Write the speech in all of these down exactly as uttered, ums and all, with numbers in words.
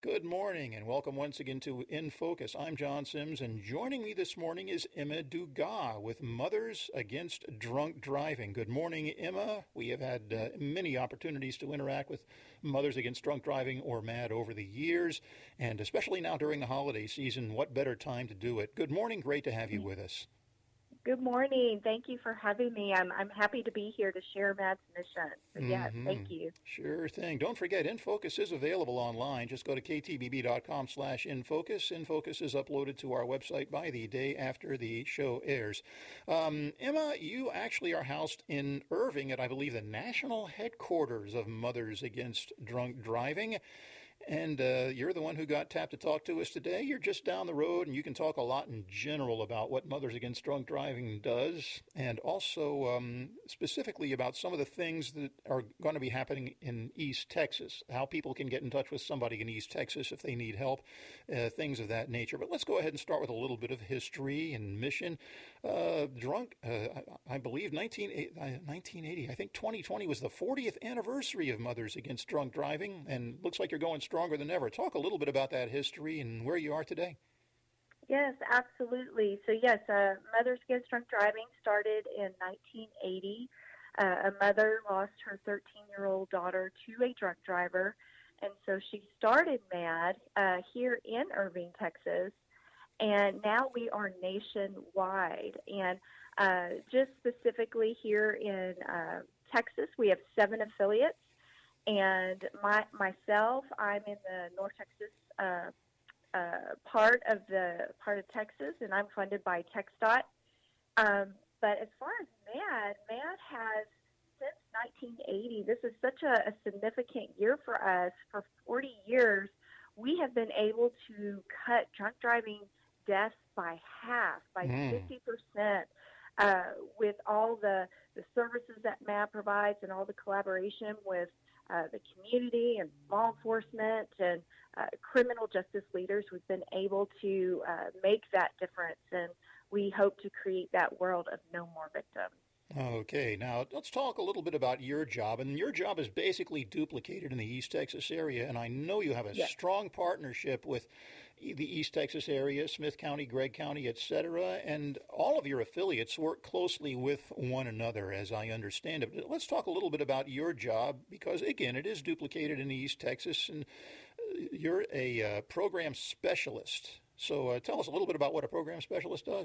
Good morning and welcome once again to In Focus. I'm John Sims, and joining me this morning is Emma Dugas with Mothers Against Drunk Driving. Good morning, Emma. We have had uh, many opportunities to interact with Mothers Against Drunk Driving or MADD over the years, and especially now during the holiday season, what better time to do it? Good morning. Great to have you with us. Good morning. Thank you for having me. I'm I'm happy to be here to share MADD's mission. So yes, mm-hmm. Thank you. Sure thing. Don't forget, InFocus is available online. Just go to ktbb.com slash InFocus. InFocus is uploaded to our website by the day after the show airs. Um, Emma, you actually are housed in Irving at, I believe, the national headquarters of Mothers Against Drunk Driving. And uh, you're the one who got tapped to talk to us today. You're just down the road, and you can talk a lot in general about what Mothers Against Drunk Driving does, and also um, specifically about some of the things that are going to be happening in East Texas, how people can get in touch with somebody in East Texas if they need help, uh, things of that nature. But let's go ahead and start with a little bit of history and mission. Uh, drunk, uh, I, I believe, nineteen eighty, I think twenty twenty was the fortieth anniversary of Mothers Against Drunk Driving, and looks like you're going stronger than ever. Talk a little bit about that history and where you are today. Yes, absolutely. So yes, uh, Mothers Against Drunk Driving started in nineteen eighty. Uh, a mother lost her thirteen-year-old daughter to a drunk driver, and so she started MADD uh, here in Irving, Texas, and now we are nationwide. And uh, just specifically here in uh, Texas, we have seven affiliates. And my myself, I'm in the North Texas uh, uh, part of the part of Texas, and I'm funded by TxDOT. Um, but as far as MADD, MADD has since nineteen eighty. This is such a, a significant year for us. For forty years, we have been able to cut drunk driving deaths by half, by mm. fifty percent. Uh, with all the, the services that MADD provides and all the collaboration with Uh, the community and law enforcement and uh, criminal justice leaders, we've been able to uh, make that difference, and we hope to create that world of no more victims. Okay, now let's talk a little bit about your job. And your job is basically duplicated in the East Texas area, and I know you have a yes. strong partnership with the East Texas area, Smith County, Gregg County, et cetera, and all of your affiliates work closely with one another, as I understand it. Let's talk a little bit about your job, because, again, it is duplicated in East Texas, and you're a uh, program specialist. So uh, tell us a little bit about what a program specialist does.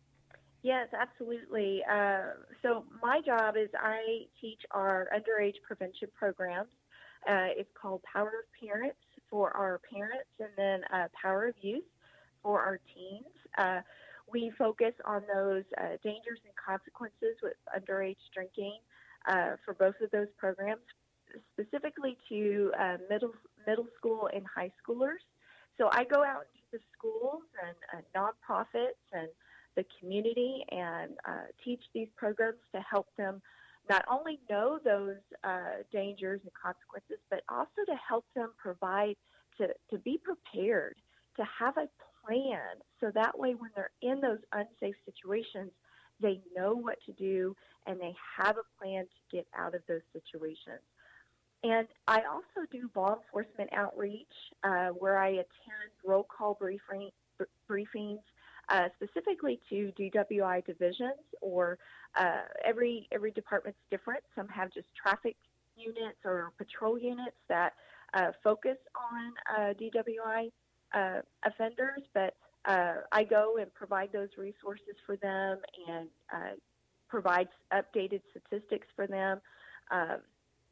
Yes, absolutely. Uh, so my job is I teach our underage prevention programs. Uh, it's called Power of Parents for our parents, and then uh, Power of Youth for our teens. Uh, we focus on those uh, dangers and consequences with underage drinking uh, for both of those programs, specifically to uh, middle middle school and high schoolers. So I go out into the schools and uh, nonprofits and the community and uh, teach these programs to help them not only know those uh, dangers and consequences, but also to help them provide, to, to be prepared, to have a plan, so that way when they're in those unsafe situations, they know what to do and they have a plan to get out of those situations. And I also do law enforcement outreach uh, where I attend roll call briefing, briefings uh, specifically to D W I divisions, or uh, every every department's different. Some have just traffic units or patrol units that uh, focus on uh, D W I uh, offenders, but uh, I go and provide those resources for them and uh, provide updated statistics for them. Um,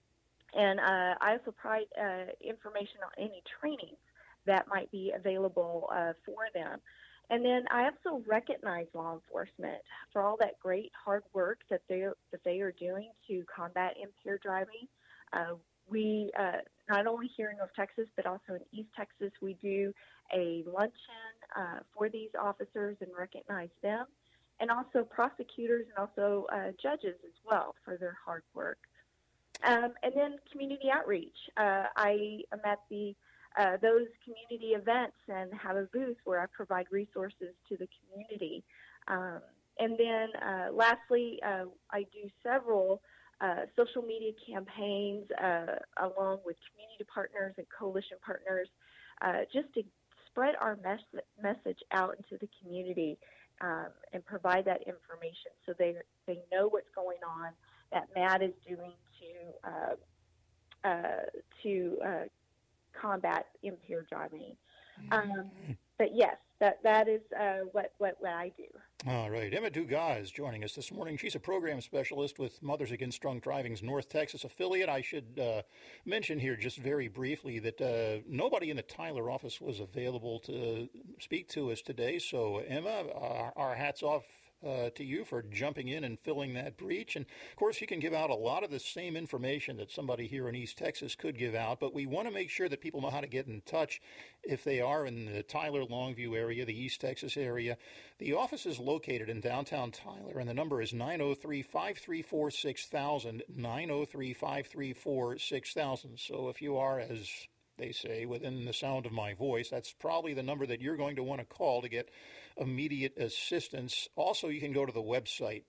and uh, I also provide uh, information on any trainings that might be available uh, for them. And then I also recognize law enforcement for all that great hard work that they that they are doing to combat impaired driving. Uh, we uh, not only here in North Texas, but also in East Texas, we do a luncheon uh, for these officers and recognize them, and also prosecutors and also uh, judges as well for their hard work. Um, and then community outreach. Uh, I am at the Uh, those community events and have a booth where I provide resources to the community. Um, and then uh, lastly, uh, I do several uh, social media campaigns uh, along with community partners and coalition partners uh, just to spread our mes- message out into the community um, and provide that information so they they know what's going on, that MADD is doing to uh, uh, to uh, combat impaired driving. Um, but yes, that that is uh, what, what what I do. All right. Emma Dugas is joining us this morning. She's a program specialist with Mothers Against Drunk Driving's North Texas affiliate. I should uh, mention here just very briefly that uh, nobody in the Tyler office was available to speak to us today. So, Emma, uh, our hats off Uh, to you for jumping in and filling that breach. And of course, you can give out a lot of the same information that somebody here in East Texas could give out, but we want to make sure that people know how to get in touch if they are in the Tyler, Longview area, the East Texas area. The office is located in downtown Tyler, and the number is nine oh three, five three four, six thousand, nine oh three, five three four, six thousand. So if you are, as they say, within the sound of my voice, that's probably the number that you're going to want to call to get immediate assistance. Also, you can go to the website,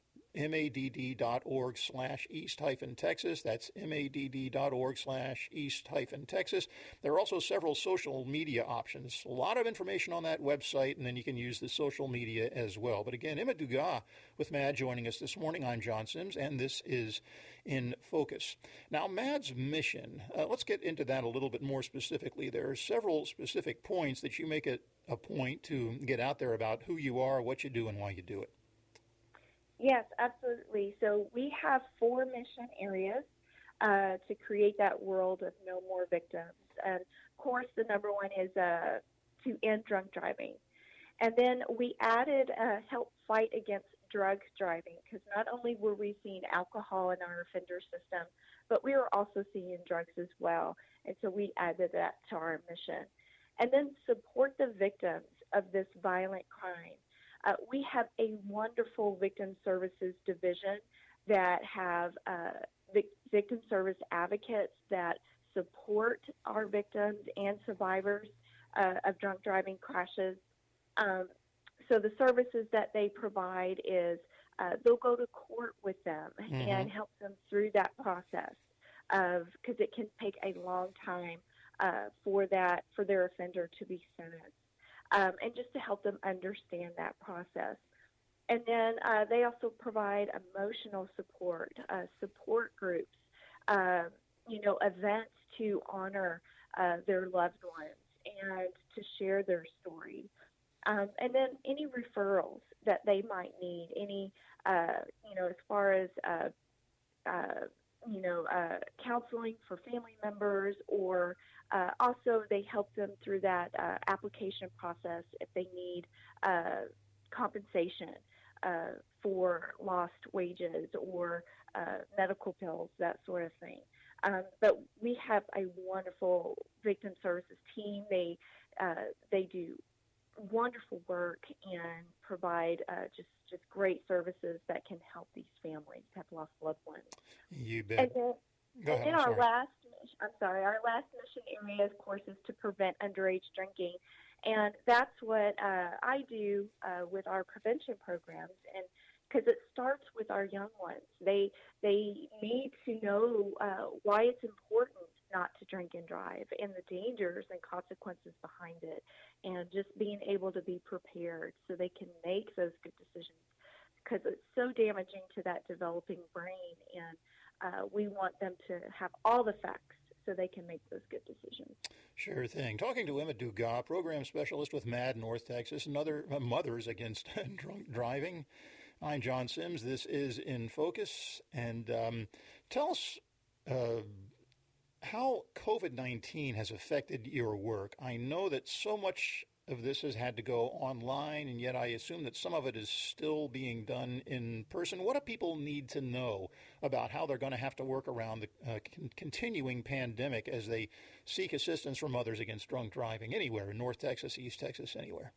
madd.org slash east hyphen Texas. That's madd.org slash east hyphen Texas. There are also several social media options. A lot of information on that website, and then you can use the social media as well. But again, Emma Dugas with MADD joining us this morning. I'm John Sims, and this is In Focus. Now, MADD's mission, uh, let's get into that a little bit more specifically. There are several specific points that you make it a point to get out there about who you are, what you do, and why you do it. Yes, absolutely. So we have four mission areas uh, to create that world of no more victims. And of course, the number one is uh, to end drunk driving. And then we added uh, help fight against drug driving, because not only were we seeing alcohol in our offender system, but we were also seeing drugs as well. And so we added that to our mission. And then support the victims of this violent crime. Uh, we have a wonderful victim services division that have uh, vic- victim service advocates that support our victims and survivors uh, of drunk driving crashes. Um, so the services that they provide is uh, they'll go to court with them mm-hmm. and help them through that process of, because it can take a long time uh, for that for their offender to be sentenced. Um, and just to help them understand that process. And then uh, they also provide emotional support, uh, support groups, uh, you know, events to honor uh, their loved ones and to share their story. Um, and then any referrals that they might need, any, uh, you know, as far as, uh, uh, you know, uh, counseling for family members, or uh, also they help them through that uh, application process if they need uh, compensation uh, for lost wages or uh, medical bills, that sort of thing. Um, but we have a wonderful victim services team. They uh, they do wonderful work and provide uh, just just great services that can help these families have lost loved ones. You bet. And then, Go ahead, and then I'm our sorry. last, I'm sorry, our last mission area, of course, is to prevent underage drinking, and that's what uh, I do uh, with our prevention programs, and because it starts with our young ones. They they need to know uh, why it's important not to drink and drive, and the dangers and consequences behind it, and just being able to be prepared so they can make those good decisions, because it's so damaging to that developing brain, and uh, we want them to have all the facts so they can make those good decisions. Sure thing. Talking to Emma Dugas, program specialist with MADD North Texas and other uh, Mothers Against Drunk Driving. I'm John Sims. This is In Focus. And um, tell us uh, how COVID nineteen has affected your work. I know that so much of this has had to go online, and yet I assume that some of it is still being done in person. What do people need to know about how they're going to have to work around the uh, con- continuing pandemic as they seek assistance from Mothers Against Drunk Driving anywhere in North Texas, East Texas, anywhere?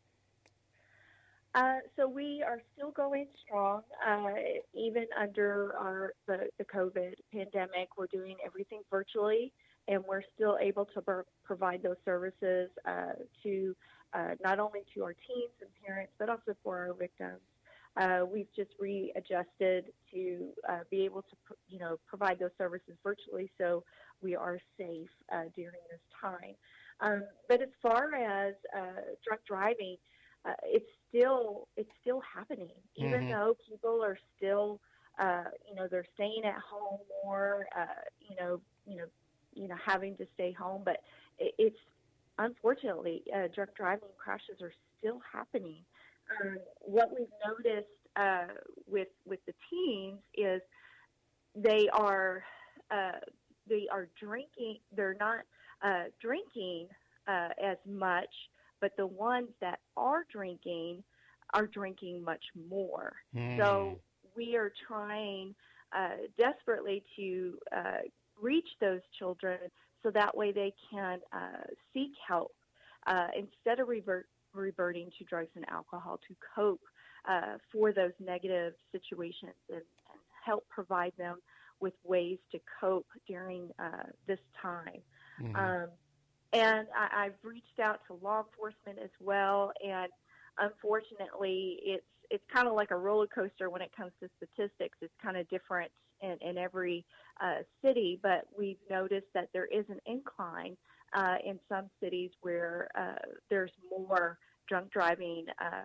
Uh, so we are still going strong, uh, even under our, the, the COVID pandemic. We're doing everything virtually, and we're still able to ber- provide those services uh, to uh, not only to our teens and parents, but also for our victims. Uh, we've just readjusted to uh, be able to, you know, provide those services virtually, so we are safe uh, during this time. Um, but as far as uh, drunk driving, uh, it's still it's still happening, even Mm-hmm. though people are still, uh, you know, they're staying at home more, uh, you know, you know, you know, having to stay home. But it, it's unfortunately, uh, drunk driving crashes are still happening. Um, what we've noticed uh, with with the teens is they are uh, they are drinking. They're not uh, drinking uh, as much, but the ones that are drinking are drinking much more. Mm. So we are trying uh, desperately to uh, reach those children so that way they can uh, seek help uh, instead of revert, reverting to drugs and alcohol to cope uh, for those negative situations and, and help provide them with ways to cope during uh, this time. Mm-hmm. Um, and I, I've reached out to law enforcement as well, and unfortunately, it's it's kind of like a roller coaster when it comes to statistics. It's kind of different in, in every uh, city, but we've noticed that there is an incline uh, in some cities where uh, there's more drunk driving uh,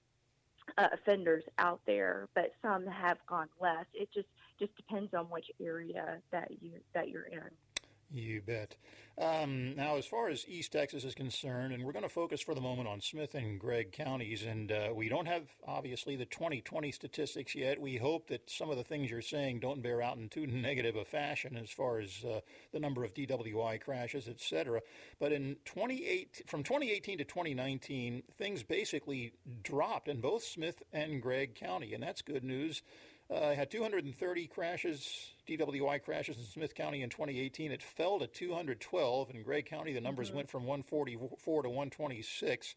uh, offenders out there, but some have gone less. It just just depends on which area that you that you're in. You bet. Um, now, as far as East Texas is concerned, and we're going to focus for the moment on Smith and Gregg counties, and uh, we don't have, obviously, the twenty twenty statistics yet. We hope that some of the things you're saying don't bear out in too negative a fashion as far as uh, the number of D W I crashes, et cetera. But in twenty-eight, from twenty eighteen to twenty nineteen, things basically dropped in both Smith and Gregg County, and that's good news. Uh, had two hundred thirty crashes, D W I crashes in Smith County in twenty eighteen. It fell to two hundred twelve. In Gregg County, the numbers Mm-hmm. went from one forty-four to one twenty-six.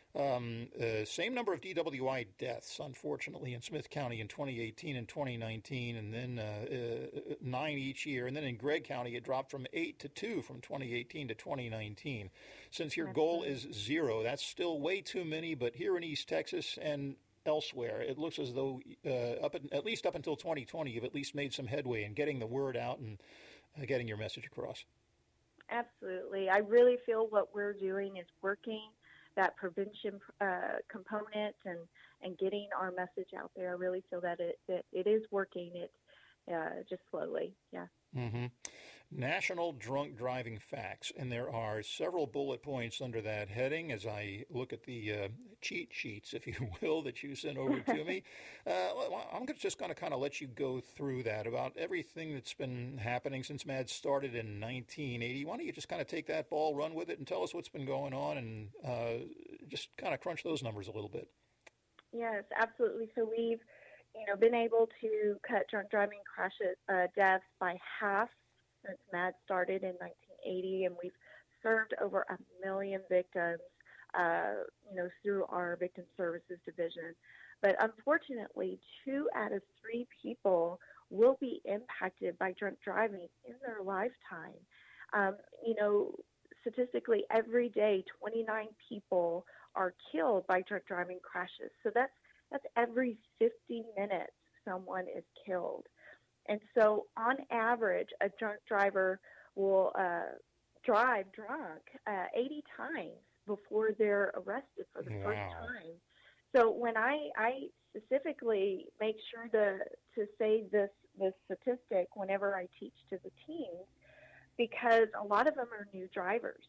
Um, uh, same number of D W I deaths, unfortunately, in Smith County in twenty eighteen and twenty nineteen, and then uh, uh, nine each year. And then in Gregg County, it dropped from eight to two from twenty eighteen to twenty nineteen. Since your goal is zero, that's still way too many, but here in East Texas and elsewhere, it looks as though uh, up at, at least up until twenty twenty, you've at least made some headway in getting the word out and uh, getting your message across. Absolutely. I really feel what we're doing is working, that prevention uh, component and, and getting our message out there. I really feel that it, that it is working. It's uh, just slowly. Yeah. Mm-hmm. National Drunk Driving Facts, and there are several bullet points under that heading as I look at the uh, cheat sheets, if you will, that you sent over to me. Uh, I'm just going to kind of let you go through that about everything that's been happening since M A D started in nineteen eighty. Why don't you just kind of take that ball, run with it, and tell us what's been going on, and uh, just kind of crunch those numbers a little bit. Yes, absolutely. So we've, you know, been able to cut drunk driving crashes uh, deaths by half since M A D started in nineteen eighty, and we've served over a million victims, uh, you know, through our victim services division. But unfortunately, two out of three people will be impacted by drunk driving in their lifetime. Um, you know, statistically, every day, twenty-nine people are killed by drunk driving crashes. So that's that's every fifty minutes someone is killed. And so, on average, a drunk driver will uh, drive drunk uh, eighty times before they're arrested for the Wow. first time. So when I, I specifically make sure to to say this this statistic whenever I teach to the teens, because a lot of them are new drivers,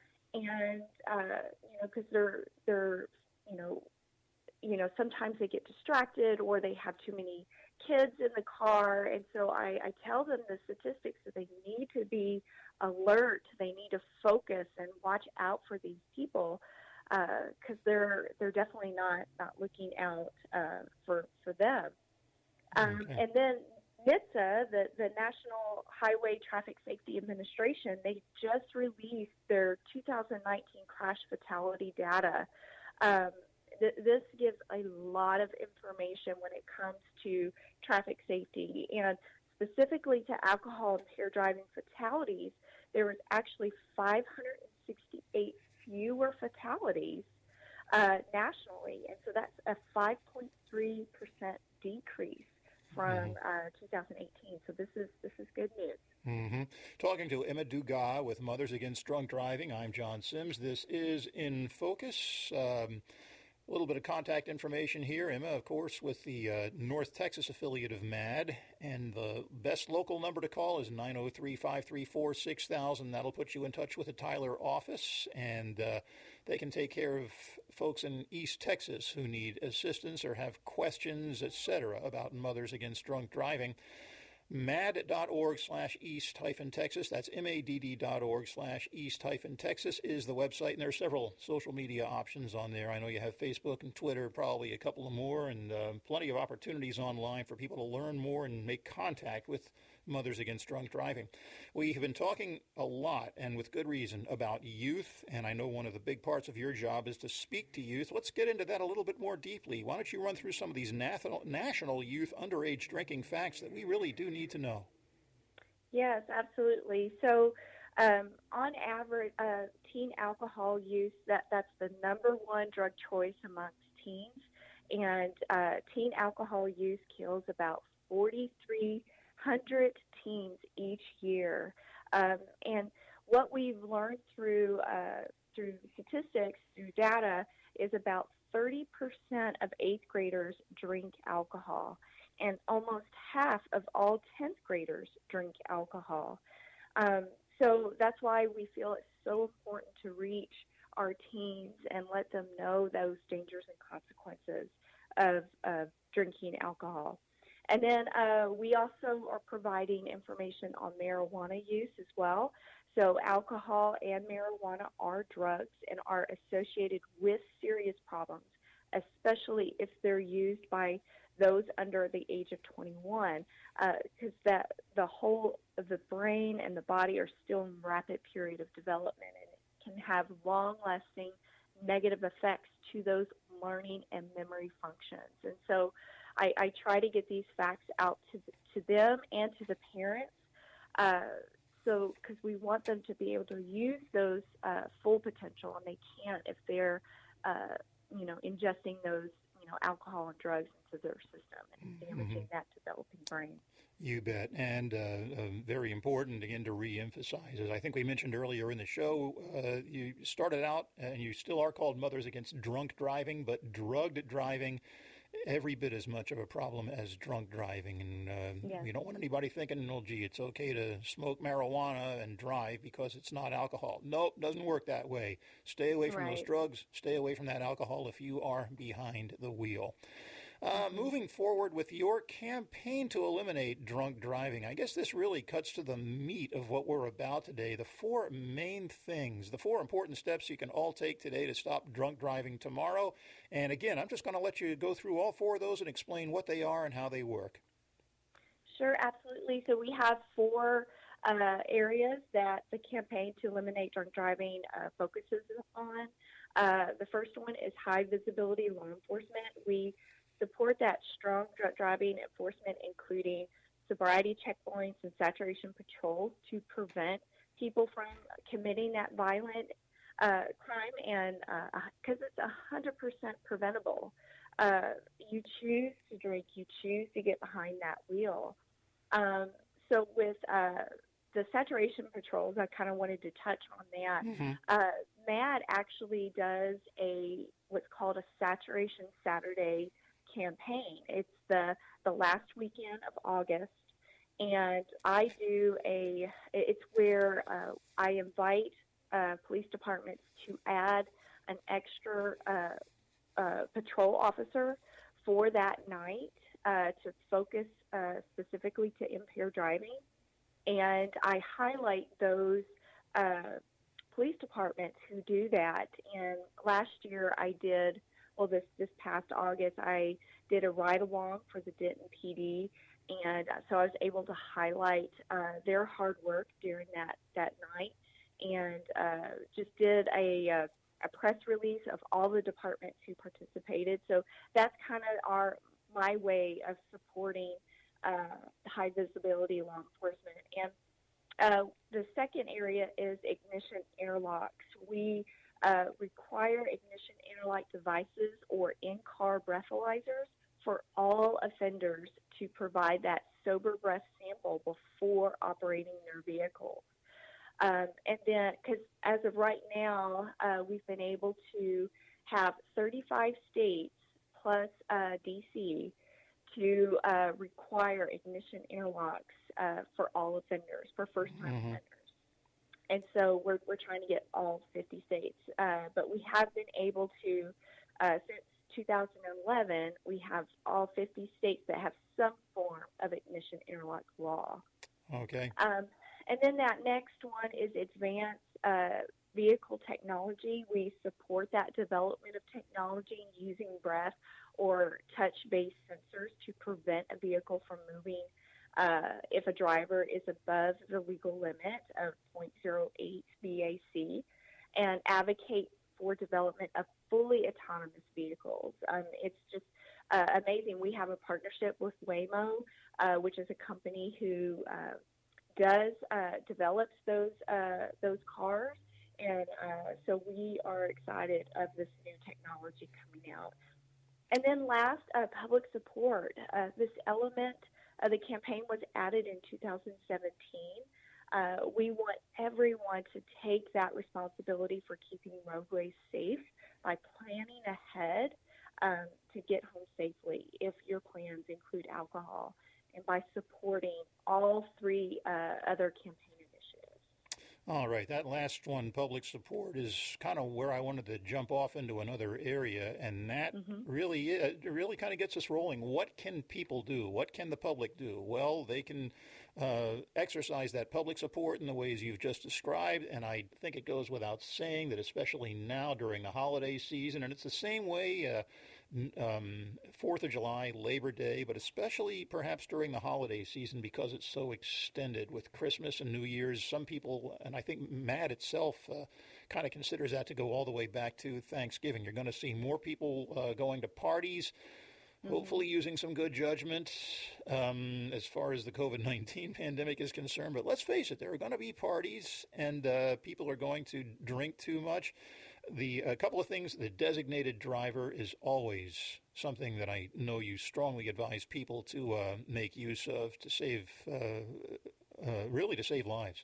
and uh, you know, because they're they're you know you know sometimes they get distracted or they have too many kids in the car, and so I, I tell them the statistics that they need to be alert, they need to focus and watch out for these people, because uh, they're they're definitely not not looking out uh, for for them. Um, Okay. And then NHTSA, the the National Highway Traffic Safety Administration, they just released their two thousand nineteen crash fatality data. Um, This gives a lot of information when it comes to traffic safety, and specifically to alcohol impaired driving fatalities. There was actually five hundred sixty-eight fewer fatalities uh, nationally, and so that's a five point three percent decrease from Mm-hmm. uh, two thousand eighteen. So this is this is good news. Mm-hmm. Talking to Emma Dugas with Mothers Against Drunk Driving. I'm John Sims. This is In Focus. Um, a little bit of contact information here. Emma, of course, with the uh, North Texas affiliate of MAD. And the best local number to call is nine oh three, five three four, six thousand. That'll put you in touch with the Tyler office. And uh, they can take care of folks in East Texas who need assistance or have questions, et cetera, about Mothers Against Drunk Driving. mad.org slash east hyphen Texas. That's M-A-D-D dot org slash east hyphen Texas is the website. And there are several social media options on there. I know you have Facebook and Twitter, probably a couple of more, and uh, plenty of opportunities online for people to learn more and make contact with Mothers Against Drunk Driving. We have been talking a lot, and with good reason, about youth, and I know one of the big parts of your job is to speak to youth. Let's get into that a little bit more deeply. Why don't you run through some of these national, national youth underage drinking facts that we really do need to know? Yes, absolutely. So um, on average, uh, teen alcohol use, that, that's the number one drug choice amongst teens, and uh, teen alcohol use kills about forty-three hundred teens each year. Um, and what we've learned through uh, through statistics, through data, is about thirty percent of eighth graders drink alcohol, and almost half of all tenth graders drink alcohol. Um, so that's why we feel it's so important to reach our teens and let them know those dangers and consequences of, of drinking alcohol. And then uh, we also are providing information on marijuana use as well. So alcohol and marijuana are drugs and are associated with serious problems, especially if they're used by those under the age of twenty-one, because uh, that the whole of the brain and the body are still in rapid period of development, and it can have long-lasting negative effects to those learning and memory functions. And so I, I try to get these facts out to, to them and to the parents, uh, so because we want them to be able to use those uh, full potential, and they can't if they're, uh, you know, ingesting those, you know, alcohol and drugs into their system and damaging mm-hmm. that developing brain. You bet. And uh, uh, very important, again, to reemphasize, as I think we mentioned earlier in the show, uh, you started out, and you still are called Mothers Against Drunk Driving, but drugged driving every bit as much of a problem as drunk driving. And uh, yes. we don't want anybody thinking, oh, gee, it's okay to smoke marijuana and drive because it's not alcohol. Nope, doesn't work that way. Stay away from right. those drugs. Stay away from that alcohol if you are behind the wheel. Uh, moving forward with your campaign to eliminate drunk driving, I guess this really cuts to the meat of what we're about today. The four main things, the four important steps you can all take today to stop drunk driving tomorrow. And again, I'm just going to let you go through all four of those and explain what they are and how they work. Sure, absolutely. So we have four uh, areas that the campaign to eliminate drunk driving uh, focuses on. Uh, the first one is high visibility law enforcement. We support that strong drunk driving enforcement, including sobriety checkpoints and saturation patrols to prevent people from committing that violent uh, crime, and because uh, it's one hundred percent preventable. Uh, you choose to drink, you choose to get behind that wheel. Um, so with uh, the saturation patrols, I kind of wanted to touch on that. Mm-hmm. Uh, MAD actually does a what's called a Saturation Saturday campaign. It's the the last weekend of August, and I do a it's where uh, I invite uh, police departments to add an extra uh, uh, patrol officer for that night uh, to focus uh, specifically to impaired driving, and I highlight those uh, police departments who do that. And last year I did Well, this, this past August, I did a ride-along for the Denton P D, and so I was able to highlight uh, their hard work during that, that night, and uh, just did a, uh, a press release of all the departments who participated. So that's kind of our my way of supporting uh, high visibility law enforcement. And uh, the second area is ignition interlocks. We Uh, require ignition interlock devices or in-car breathalyzers for all offenders to provide that sober breath sample before operating their vehicles. Um, and then, because as of right now, uh, we've been able to have thirty-five states plus uh, D C to uh, require ignition interlocks uh, for all offenders, for first-time Mm-hmm. offenders. And so we're, we're trying to get all fifty states. Uh, but we have been able to, uh, since two thousand eleven, we have all fifty states that have some form of ignition interlock law. Okay. Um, and then that next one is advanced uh, vehicle technology. We support that development of technology using breath or touch-based sensors to prevent a vehicle from moving uh, if a driver is above the legal limit of zero point zero eight B A C, and advocate for development of fully autonomous vehicles. Um, it's just uh, amazing. We have a partnership with Waymo, uh, which is a company who uh, does uh, develops those uh, those cars, and uh, so we are excited of this new technology coming out. And then last, uh, public support. Uh, this element of the campaign was added in two thousand seventeen. Uh, we want everyone to take that responsibility for keeping roadways safe by planning ahead um, to get home safely if your plans include alcohol, and by supporting all three uh, other campaign initiatives. All right, that last one, public support, is kind of where I wanted to jump off into another area, and that mm-hmm. really it really kind of gets us rolling. What can people do? What can the public do? Well, they can uh, exercise that public support in the ways you've just described, and I think it goes without saying that especially now during the holiday season, and it's the same way uh, um, Fourth of July, Labor Day, but especially perhaps during the holiday season because it's so extended with Christmas and New Year's. Some people, and I think MADD itself uh, kind of considers that to go all the way back to Thanksgiving. You're going to see more people uh, going to parties, mm-hmm. hopefully using some good judgment um, as far as the COVID nineteen pandemic is concerned. But let's face it, there are going to be parties, and uh, people are going to drink too much. The a couple of things, the designated driver is always something that I know you strongly advise people to uh, make use of to save, uh, uh, really to save lives.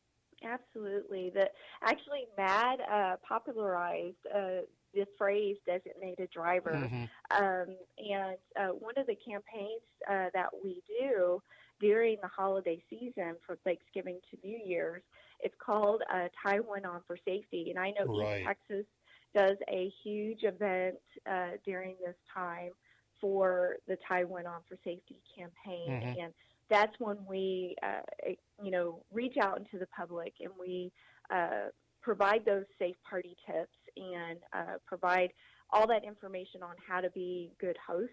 Absolutely. The, actually, MADD uh, popularized uh, the phrase designated driver. Mm-hmm. Um, and uh, one of the campaigns uh, that we do during the holiday season from Thanksgiving to New Year's, it's called uh, Tie One On for Safety. And I know right. East Texas does a huge event uh, during this time for the Tie One On for Safety campaign. Mm-hmm. And that's when we, uh, you know, reach out into the public and we uh, provide those safe party tips and uh, provide all that information on how to be good hosts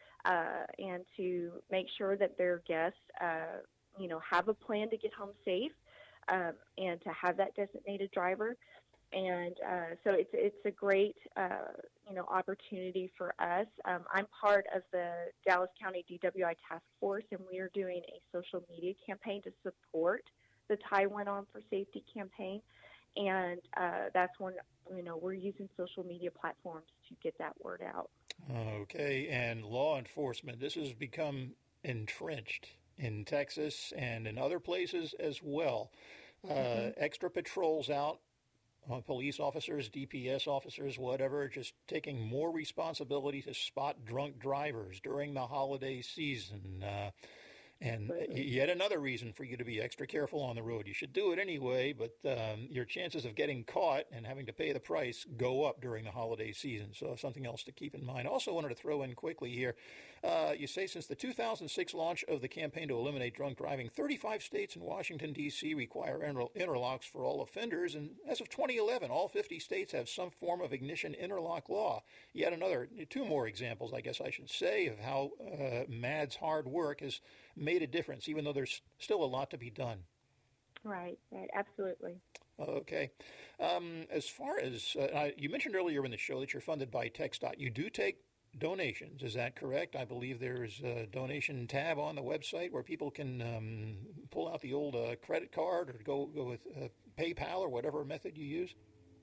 uh, and to make sure that their guests, uh, you know, have a plan to get home safe. Um, and to have that designated driver. And uh, so it's it's a great, uh, you know, opportunity for us. Um, I'm part of the Dallas County D W I Task Force, and we are doing a social media campaign to support the Tie One On for Safety campaign. And uh, that's when, you know, we're using social media platforms to get that word out. Okay, and law enforcement, this has become entrenched in Texas and in other places as well. Uh, mm-hmm. Extra patrols out, uh, police officers, D P S officers, whatever, just taking more responsibility to spot drunk drivers during the holiday season. Uh, and Absolutely. Yet another reason for you to be extra careful on the road. You should do it anyway, but um, your chances of getting caught and having to pay the price go up during the holiday season. So something else to keep in mind. Also wanted to throw in quickly here. Uh, you say since the two thousand six launch of the campaign to eliminate drunk driving, thirty-five states and Washington, D C require inter- interlocks for all offenders. And as of twenty eleven, all fifty states have some form of ignition interlock law. Yet another, two more examples, I guess I should say, of how uh, MADD's hard work has made a difference, even though there's still a lot to be done. Right, right, absolutely. Okay. Um, as far as, uh, you mentioned earlier in the show that you're funded by TxDOT. You do take donations, is that correct? I believe there's a donation tab on the website where people can um, pull out the old uh, credit card or go, go with uh, PayPal or whatever method you use.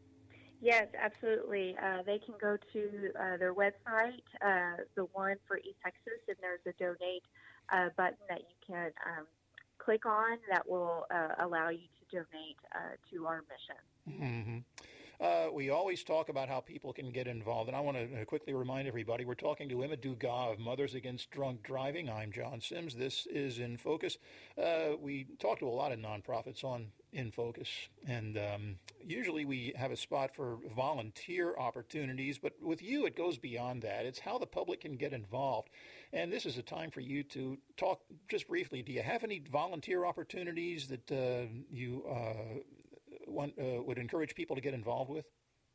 Yes, absolutely. Uh, they can go to uh, their website, uh, the one for East Texas, and there's a donate a button that you can um, click on that will uh, allow you to donate uh, to our mission. Mm-hmm. Uh, we always talk about how people can get involved, and I want to quickly remind everybody we're talking to Emma Dugas of Mothers Against Drunk Driving. I'm John Sims. This is In Focus. Uh, we talk to a lot of nonprofits on In Focus, and um, usually we have a spot for volunteer opportunities, but with you it goes beyond that. It's how the public can get involved, and this is a time for you to talk just briefly. Do you have any volunteer opportunities that uh, you uh, One, uh, would encourage people to get involved with?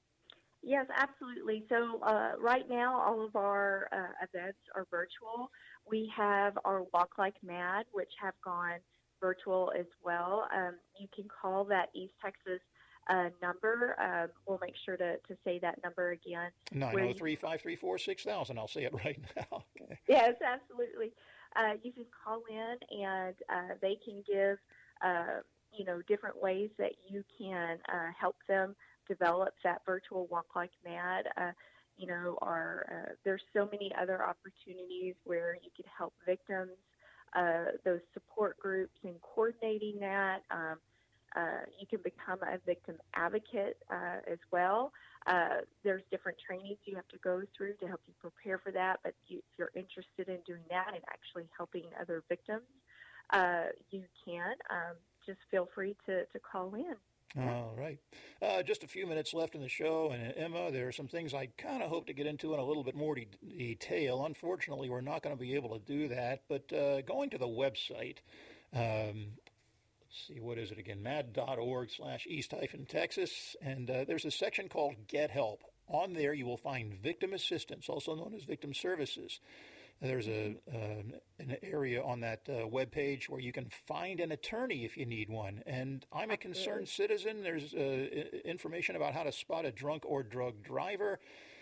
Yes, absolutely. So uh, right now, all of our uh, events are virtual. We have our Walk Like Mad, which have gone virtual as well. Um, you can call that East Texas uh, number. Um, we'll make sure to, to say that number again. nine oh three, five three four, six thousand. I'll say it right now. Okay. Yes, absolutely. Uh, you can call in, and uh, they can give uh, you know, different ways that you can uh, help them develop that virtual Walk Like Mad. Uh, you know, are, uh, there's so many other opportunities where you could help victims, uh, those support groups, and coordinating that. Um, uh, you can become a victim advocate uh, as well. Uh, there's different trainings you have to go through to help you prepare for that, but you, if you're interested in doing that and actually helping other victims, uh, you can. Um, just feel free to, to call in. All right. Uh, just a few minutes left in the show. And Emma, there are some things I kind of hope to get into in a little bit more de- detail. Unfortunately, we're not going to be able to do that. But uh, going to the website, um, let's see, what is it again? mad.org slash east hyphen Texas. And uh, there's a section called Get Help. On there, you will find victim assistance, also known as victim services. There's a uh, an area on that uh, webpage where you can find an attorney if you need one. And I'm a concerned citizen. There's uh, information about how to spot a drunk or drug driver.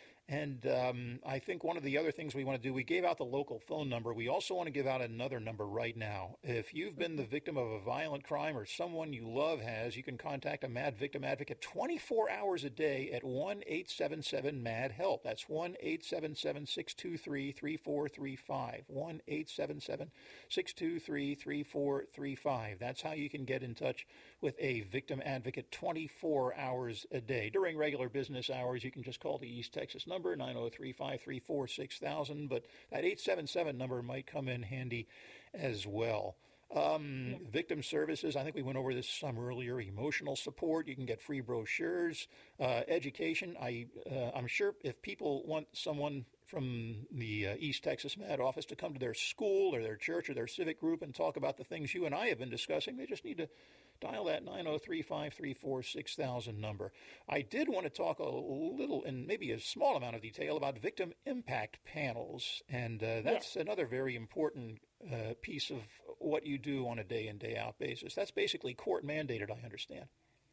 And um, I think one of the other things we want to do, we gave out the local phone number. We also want to give out another number right now. If you've been the victim of a violent crime or someone you love has, you can contact a MAD Victim Advocate twenty-four hours a day at one eight seven seven MAD HELP. That's one eight seven seven, six two three, three four three five. one eight seven seven, six two three, three four three five. That's how you can get in touch with a victim advocate twenty-four hours a day. During regular business hours, you can just call the East Texas number, nine oh three, five three four, six thousand, but that eight seven seven number might come in handy as well. Um, yeah. Victim services, I think we went over this some earlier. Emotional support, you can get free brochures. Uh, education, I, uh, I'm sure if people want someone from the uh, East Texas MAD office to come to their school or their church or their civic group and talk about the things you and I have been discussing, they just need to dial that nine oh three, five three four, six thousand number. I did want to talk a little, in maybe a small amount of detail, about victim impact panels, and uh, that's yes. another very important uh, piece of what you do on a day-in, day-out basis. That's basically court-mandated, I understand.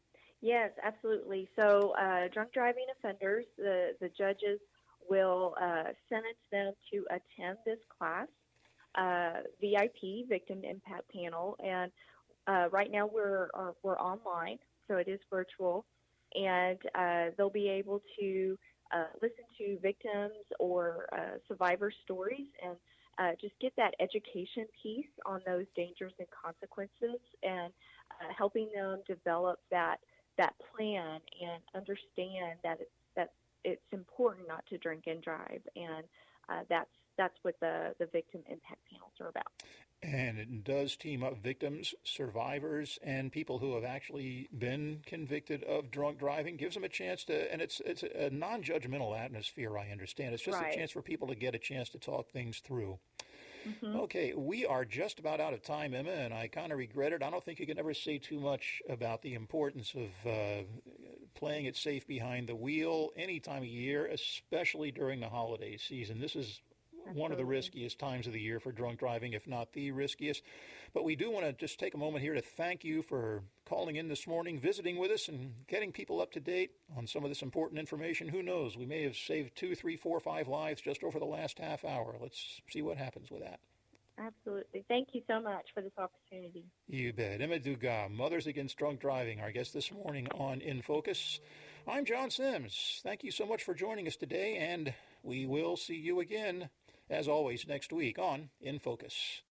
Yes, absolutely. So uh, drunk driving offenders, the, the judges will uh, sentence them to attend this class, uh, V I P, Victim Impact Panel, and Uh, right now we're uh, we're online, so it is virtual, and uh, they'll be able to uh, listen to victims or uh, survivor stories and uh, just get that education piece on those dangers and consequences, and uh, helping them develop that that plan and understand that it's that it's important not to drink and drive, and uh, that's that's what the the victim impact panels are about. And it does team up victims, survivors, and people who have actually been convicted of drunk driving. Gives them a chance to, and it's it's a non-judgmental atmosphere, I understand. It's just right. a chance for people to get a chance to talk things through. Mm-hmm. Okay, we are just about out of time, Emma, and I kind of regret it. I don't think you can ever say too much about the importance of uh, playing it safe behind the wheel any time of year, especially during the holiday season. This is Absolutely. one of the riskiest times of the year for drunk driving, if not the riskiest. But we do want to just take a moment here to thank you for calling in this morning, visiting with us, and getting people up to date on some of this important information. Who knows? We may have saved two, three, four, five lives just over the last half hour. Let's see what happens with that. Absolutely. Thank you so much for this opportunity. You bet. Emma Dugas, Mothers Against Drunk Driving, our guest this morning on In Focus. I'm John Sims. Thank you so much for joining us today, and we will see you again, as always, next week on In Focus.